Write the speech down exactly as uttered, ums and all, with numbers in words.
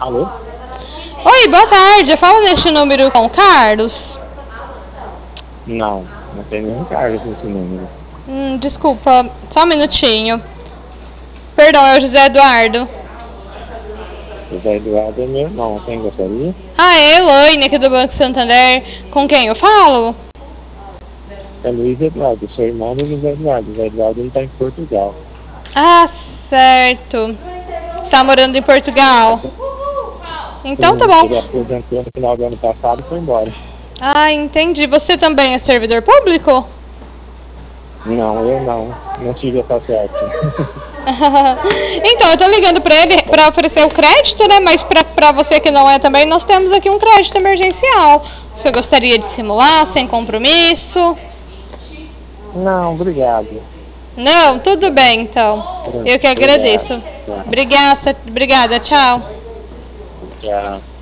Alô? Oi, boa tarde. Fala neste número com o Carlos. Não, não tem nenhum cargo nesse número. Hum, desculpa, só um minutinho. Perdão, é o José Eduardo. José Eduardo é meu irmão, quem gostaria? Ah, é Elaine aqui do Banco Santander. Com quem eu falo? É Luiz Eduardo, sou irmão do José Eduardo. José Eduardo ele está em Portugal. Ah, certo. Está morando em Portugal. Então tá Sim, bom. ele aposentou no final do ano passado e foi embora. Ah, entendi. Você também é servidor público? Não, eu não. Não tive essa sorte. Então, eu tô ligando pra ele pra oferecer o crédito, né? Mas pra, pra você que não é também, nós temos aqui um crédito emergencial. Você gostaria de simular, sem compromisso? Não, obrigado. Não? Tudo bem, então. Eu que Obrigado. agradeço. Obrigada, obrigada, tchau. Tchau.